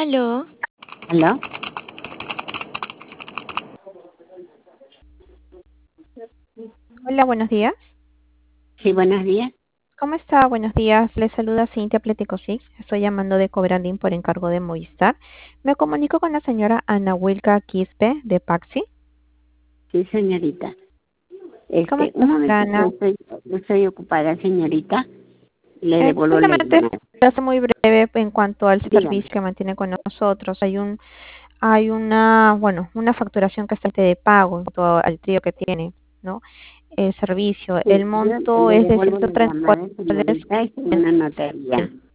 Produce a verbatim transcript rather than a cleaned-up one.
Aló. ¿Aló? Hola, buenos días. Sí, buenos días. ¿Cómo está? Buenos días. Le saluda Cintia Pleticosix. Estoy llamando de Cobrandín por encargo de Movistar. Me comunico con la señora Ana Wilka Quispe de Paxi. Sí, señorita. ¿Cómo Este, está, un señora momentito, Ana? estoy, estoy ocupada, señorita. Le Eh, devuelvo la solamente llamada. para ser muy breve en cuanto al Dígame. servicio que mantiene con nosotros. Hay un, hay una, bueno, una facturación que está de pago en cuanto al trío que tiene, ¿no? El servicio. Sí, El yo monto le es de devuelvo ciento la treinta y cuatro llamada, dólares. señorita, es una notaría.